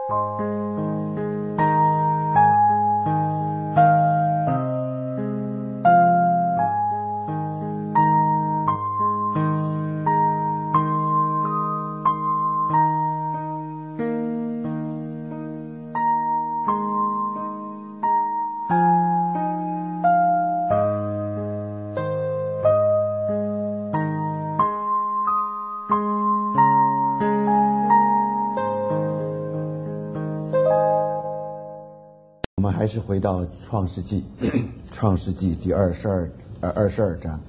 我们还是回到创世纪，创世纪第22章。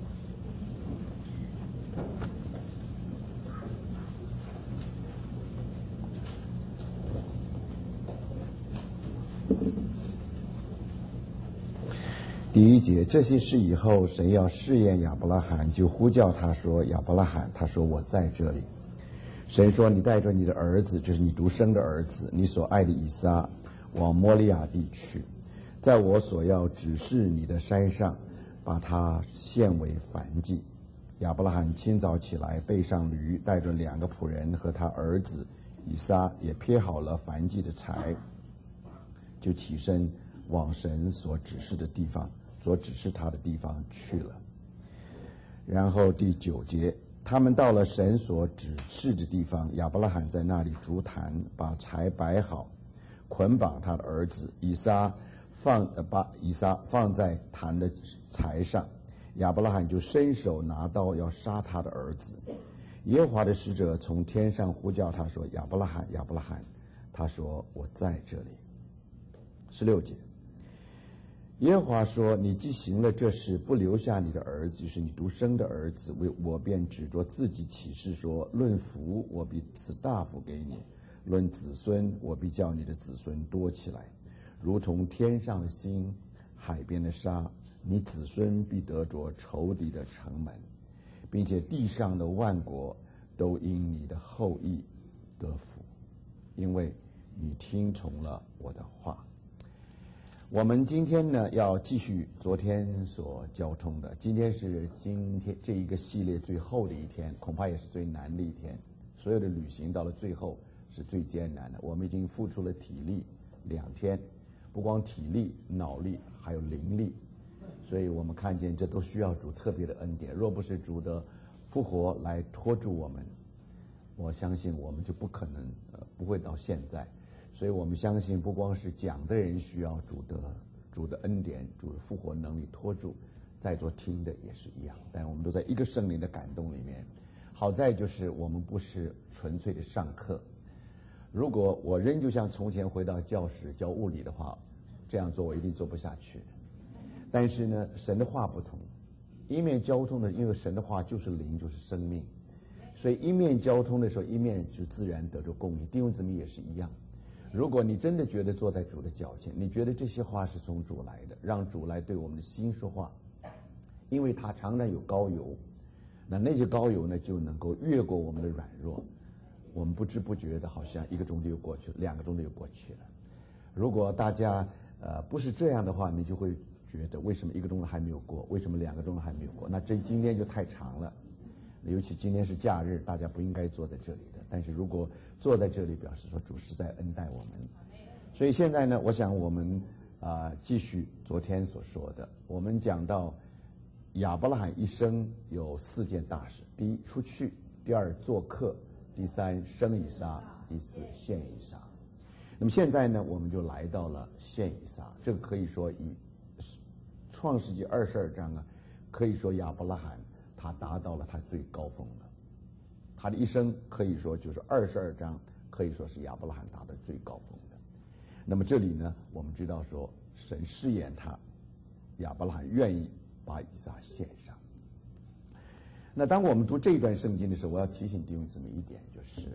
第1节，这些事以后，神要试验亚伯拉罕，就呼叫他说：“亚伯拉罕。”他说：“我在这里。”神说：“你带着你的儿子，就是你独生的儿子，你所爱的以撒，往摩利亚地去，在我所要指示你的山上，把他献为燔祭。”亚伯拉罕清早起来，背上驴，带着2个仆人和他儿子以撒，也撇好了燔祭的柴，就起身往神所指示他的地方去了。然后第9节，他们到了神所指示的地方，亚伯拉罕在那里筑坛，把柴摆好，捆绑他的儿子以撒，把以撒放在坛的柴上。亚伯拉罕就伸手拿刀要杀他的儿子。耶和华的使者从天上呼叫他说：“亚伯拉罕，亚伯拉罕。”他说：“我在这里。”16节，耶和华说：“你既行了这事，不留下你的儿子，就是你独生的儿子，我便指着自己起誓说：论福，我必赐大福给你；论子孙，我必叫你的子孙多起来，如同天上的星，海边的沙。你子孙必得着仇敌的城门，并且地上的万国都因你的后裔得福，因为你听从了我的话。”我们今天呢，要继续昨天所交通的。今天是这一个系列最后的一天，恐怕也是最难的一天。所有的旅行到了最后是最艰难的。我们已经付出了体力2天，不光体力、脑力，还有灵力。所以我们看见这都需要主特别的恩典。若不是主的复活来拖住我们，我相信我们就不可能不会到现在。所以我们相信，不光是讲的人需要主的恩典、主的复活能力拖住，在座听的也是一样。但我们都在一个圣灵的感动里面。好在就是我们不是纯粹的上课。如果我仍旧像从前回到教室教物理的话，这样做我一定做不下去。但是呢，神的话不同，一面交通的，因为神的话就是灵，就是生命，所以一面交通的时候，一面就自然得着供应。弟兄姊妹也是一样。如果你真的觉得坐在主的脚前，你觉得这些话是从主来的，让主来对我们的心说话，因为他常常有膏油，那些膏油呢就能够越过我们的软弱，我们不知不觉的好像1个钟头又过去了，2个钟头又过去了。如果大家不是这样的话，你就会觉得为什么1个钟头还没有过，为什么2个钟头还没有过？那今天就太长了，尤其今天是假日，大家不应该坐在这里的。但是如果坐在这里，表示说主是在恩待我们。所以现在呢，我想我们继续昨天所说的，我们讲到亚伯拉罕一生有4件大事：第1，出去；第2，做客；第3，生以撒；第4，献以撒。那么现在呢，我们就来到了献以撒。这个可以说以创世纪22章啊，可以说亚伯拉罕他达到了他最高峰了。他的一生可以说就是22章，可以说是亚伯拉罕达到最高峰的。那么这里呢，我们知道说神试验他，亚伯拉罕愿意把以撒献上。那当我们读这一段圣经的时候，我要提醒弟兄姊妹一点，就是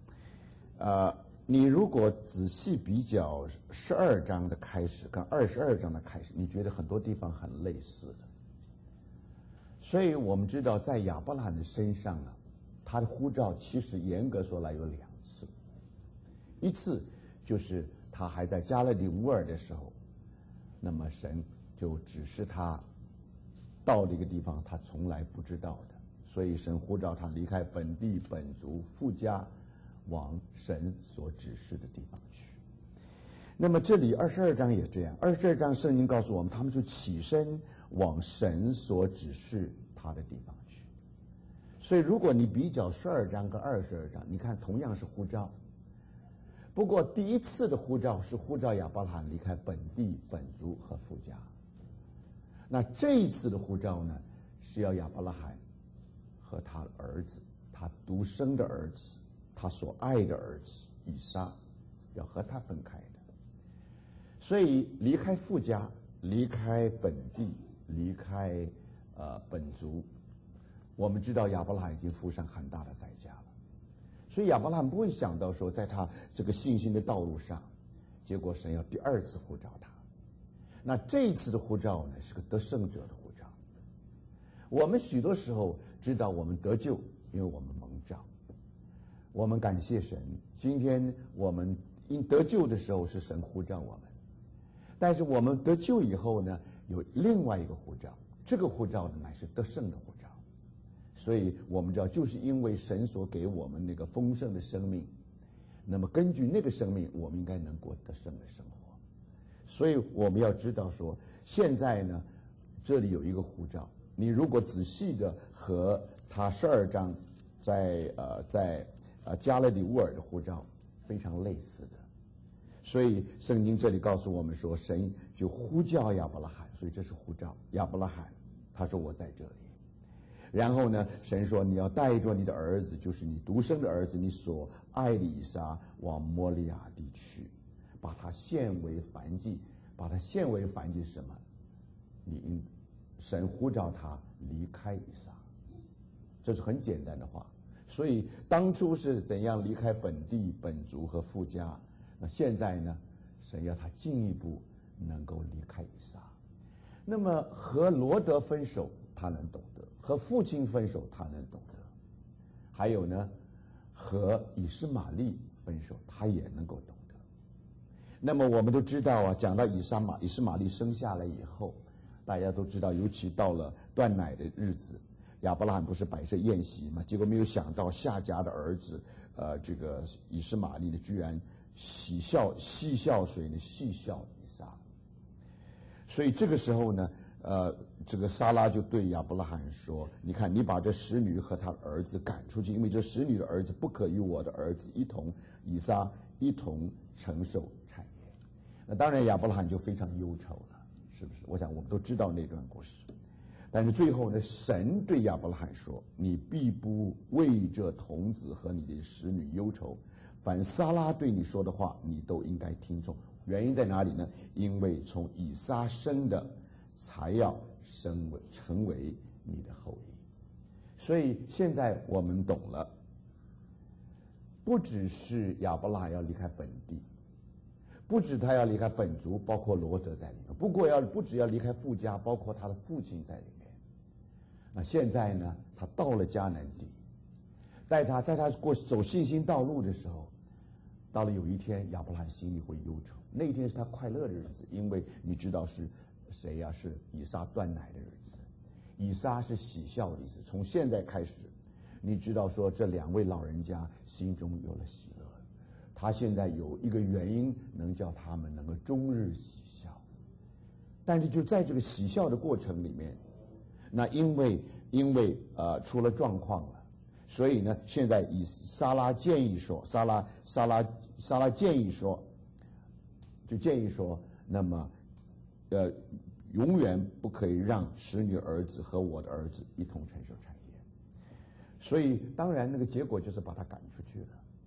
你如果仔细比较12章的开始跟22章的开始，你觉得很多地方很类似的。所以我们知道在亚伯拉罕的身上呢，他的呼召其实严格说来有2次。一次就是他还在加勒底乌尔的时候，那么神就指示他到了一个地方他从来不知道的，所以神呼召他离开本地本族父家， 往神所指示的地方去。那么这里22章也这样，22章圣经告诉我们，他们就起身往神所指示他的地方去。所以如果你比较12章跟22章，你看同样是呼召，不过第一次的呼召是呼召亚伯拉罕离开本地本族和父家，那这一次的呼召呢，是要亚伯拉罕和他的儿子，他独生的儿子，他所爱的儿子以撒，要和他分开的。所以离开父家，离开本地，离开本族，我们知道亚伯拉罕已经付上很大的代价了。所以亚伯拉罕不会想到说，在他这个信心的道路上，结果神要第二次呼召他。那这一次的呼召呢，是个得胜者的呼召。我们许多时候知道我们得救，因为我们蒙召，我们感谢神。今天我们因得救的时候是神呼召我们，但是我们得救以后呢，有另外一个呼召，这个呼召呢乃是得胜的呼召。所以我们知道，就是因为神所给我们那个丰盛的生命，那么根据那个生命，我们应该能过得胜的生活。所以我们要知道说，现在呢，这里有一个呼召，你如果仔细的和他12章在加勒底乌尔的呼召非常类似的。所以圣经这里告诉我们说，神就呼叫亚伯拉罕，所以这是呼召亚伯拉罕，他说我在这里。然后呢，神说你要带着你的儿子，就是你独生的儿子，你所爱的以撒，往摩利亚地去，把他献为燔祭。把他献为燔祭是什么？神呼召他离开以撒，这是很简单的话。所以当初是怎样离开本地本族和父家，那现在呢，神要他进一步能够离开以撒。那么和罗德分手他能懂得，和父亲分手他能懂得，还有呢，和以实玛利分手他也能够懂得。那么我们都知道啊，讲到以实玛利生下来以后，大家都知道，尤其到了断奶的日子，亚伯拉罕不是摆设宴席嘛？结果没有想到夏甲的儿子，这个以实玛利呢，居然嬉笑水呢戏笑以撒。所以这个时候呢，这个撒拉就对亚伯拉罕说：“你看，你把这使女和他儿子赶出去，因为这使女的儿子不可与我的儿子以撒一同承受产业。”那当然，亚伯拉罕就非常忧愁了，是不是？我想我们都知道那段故事。但是最后呢，神对亚伯拉罕说：“你必不为这童子和你的使女忧愁，凡撒拉对你说的话，你都应该听从。”原因在哪里呢？因为从以撒生的，才要成为你的后裔。所以现在我们懂了，不只是亚伯拉罕要离开本地，不止他要离开本族，包括罗德在里面。不只要离开父家，包括他的父亲在里面。那现在呢，他到了迦南地，在他走信心道路的时候，到了有一天，亚伯拉罕心里会忧愁。那一天是他快乐的日子，因为你知道是谁呀？是以撒断奶的日子。以撒是喜笑的意思。从现在开始，你知道说这两位老人家心中有了喜乐。他现在有一个原因能叫他们能够终日喜笑。但是就在这个喜笑的过程里面，那因为出了状况了，所以呢，现在撒拉建议说，建议说，那么永远不可以让使女儿子和我的儿子一同承受产业。所以当然那个结果就是把他赶出去了。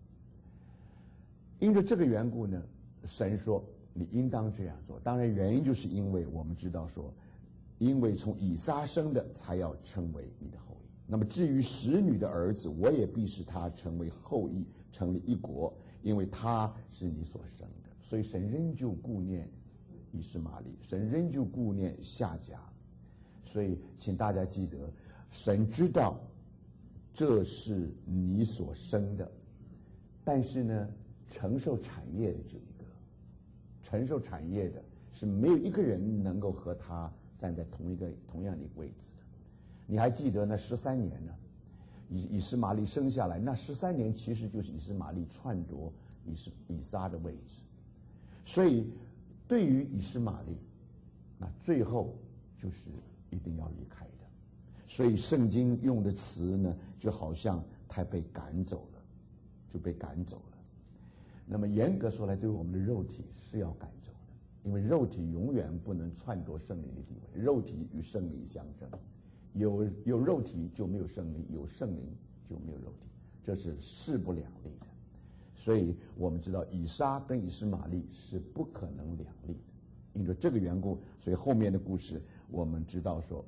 因着这个缘故呢，神说你应当这样做。当然原因就是因为我们知道说，因为从以撒生的才要成为你的后裔。那么至于使女的儿子，我也必使他成为后裔，成立一国，因为他是你所生的。所以神仍旧顾念以实玛利，神仍旧顾念夏甲。所以请大家记得，神知道这是你所生的，但是呢，承受产业的只一个，承受产业的是没有一个人能够和他站在同样的一个位置的。你还记得那13年呢？ 以实玛利生下来，那13年其实就是以实玛利篡夺以撒的位置。所以对于以实玛利，那最后就是一定要离开的。所以圣经用的词呢，就好像他被赶走了，就被赶走了。那么严格说来，对于我们的肉体是要赶走的，因为肉体永远不能篡夺圣灵的地位，肉体与圣灵相争，有肉体就没有圣灵，有圣灵就没有肉体，这是势不两立的。所以我们知道以撒跟以实玛利是不可能两立的，因着这个缘故，所以后面的故事我们知道说，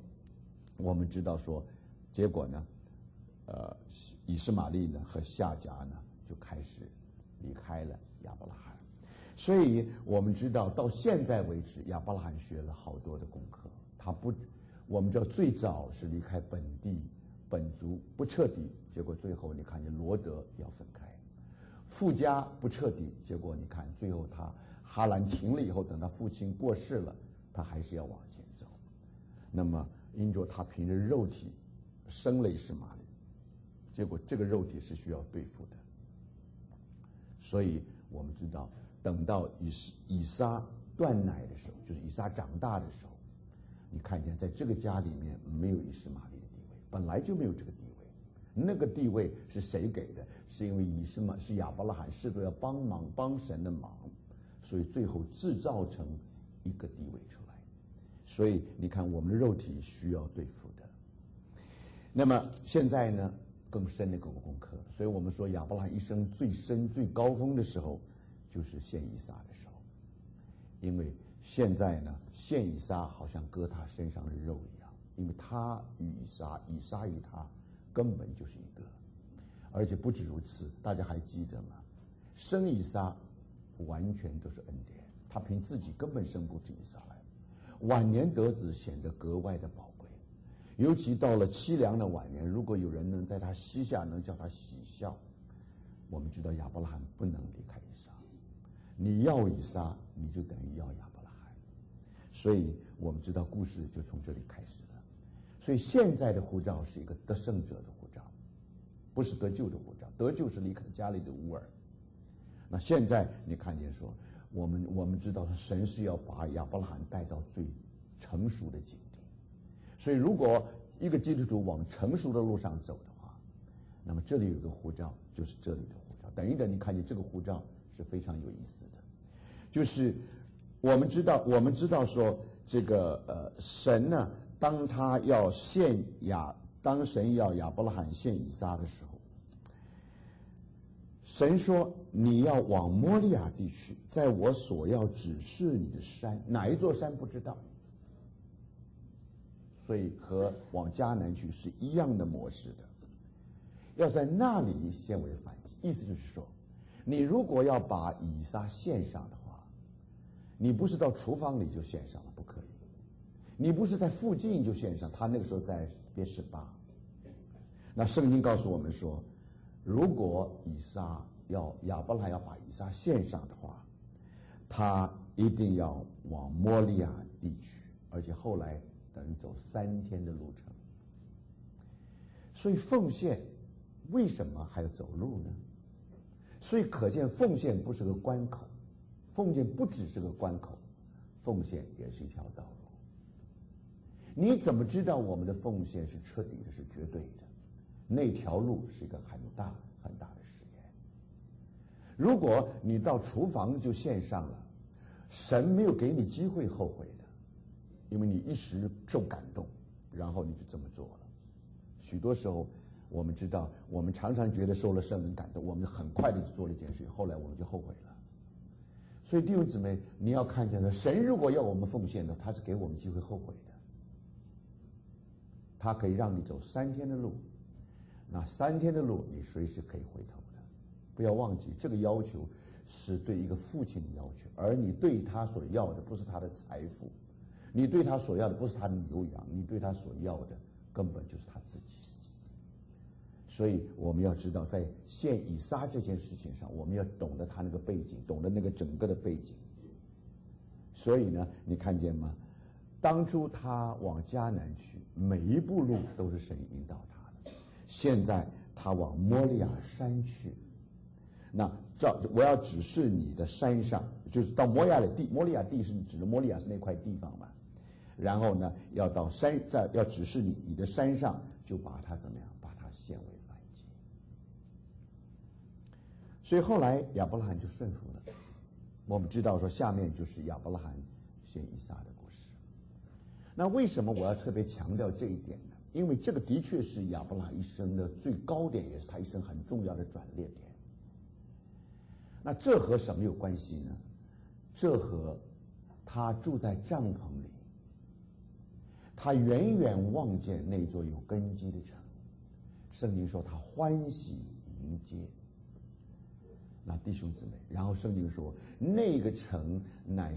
结果呢，以实玛利呢和夏甲呢就开始离开了亚伯拉罕。所以我们知道到现在为止，亚伯拉罕学了好多的功课。我们知道最早是离开本地本族不彻底，结果最后你看见罗德要分开。富家不彻底，结果你看最后他哈兰停了以后，等他父亲过世了，他还是要往前走。那么因着他凭着肉体生了以实玛利，结果这个肉体是需要对付的。所以我们知道等到以撒断奶的时候，就是以撒长大的时候，你看见在这个家里面没有以实玛利的地位，本来就没有这个地位。那个地位是谁给的？是因为是亚伯拉罕试图要帮神的忙，所以最后制造成一个地位出来。所以你看我们的肉体需要对付的。那么现在呢，更深的一个功课。所以我们说亚伯拉罕一生最深最高峰的时候就是献以撒的时候，因为现在呢献以撒好像割他身上的肉一样，因为他与以撒与他根本就是一个。而且不止如此，大家还记得吗？生以撒完全都是恩典，他凭自己根本生不出以撒来。晚年得子显得格外的宝贵，尤其到了凄凉的晚年，如果有人能在他膝下能叫他喜笑，我们知道亚伯拉罕不能离开以撒。你要以撒，你就等于要亚伯拉罕。所以我们知道故事就从这里开始了。所以现在的呼召是一个得胜者的呼召，不是得救的呼召。得救是离开家里的乌尔。那现在你看见说，我们知道神是要把亚伯拉罕带到最成熟的境地。所以如果一个基督徒往成熟的路上走的话，那么这里有一个呼召，就是这里的呼召。等一等，你看见这个呼召是非常有意思的，就是我们知道说这个神呢，当神要亚伯拉罕献以撒的时候，神说你要往摩利亚地区，在我所要指示你的山，哪一座山不知道，所以和往迦南去是一样的模式的，要在那里献为燔祭。意思就是说，你如果要把以撒献上的话，你不是到厨房里就献上了，不可以。你不是在附近就献上，他那个时候在别是巴。那圣经告诉我们说，如果亚伯拉罕要把以撒献上的话，他一定要往摩利亚地区，而且后来等于走3天的路程。所以奉献为什么还要走路呢？所以可见奉献不是个关口，奉献不只是个关口，奉献也是一条道路。你怎么知道我们的奉献是彻底的，是绝对的？那条路是一个很大很大的试验。如果你到厨房就献上了，神没有给你机会后悔的，因为你一时受感动，然后你就这么做了。许多时候我们知道，我们常常觉得受了圣灵感动，我们很快的做了一件事，后来我们就后悔了。所以弟兄姊妹，你要看见了，神如果要我们奉献的，他是给我们机会后悔的。他可以让你走3天的路，那3天的路你随时可以回头的。不要忘记，这个要求是对一个父亲的要求，而你对他所要的不是他的财富，你对他所要的不是他的牛羊，你对他所要的根本就是他自己。所以我们要知道，在献以撒这件事情上，我们要懂得他那个背景，懂得那个整个的背景。所以呢，你看见吗？当初他往迦南去，每一步路都是神引导他的。 现在他往摩利亚山去。那我要指示你的山上，就是到摩利亚地，摩利亚地是指的摩利亚是那块地方嘛。然后呢，要到山，要指示你的山上，就把它怎么样？把它献为燔祭。所以后来亚伯拉罕就顺服了。我们知道说，下面就是亚伯拉罕献以撒的故事。那为什么我要特别强调这一点呢？因为这个的确是亚伯拉罕一生的最高点，也是他一生很重要的转捩点。那这和什么有关系呢？这和他住在帐篷里，他远远望见那座有根基的城，圣经说他欢喜迎接。那弟兄姊妹，然后圣经说那个城乃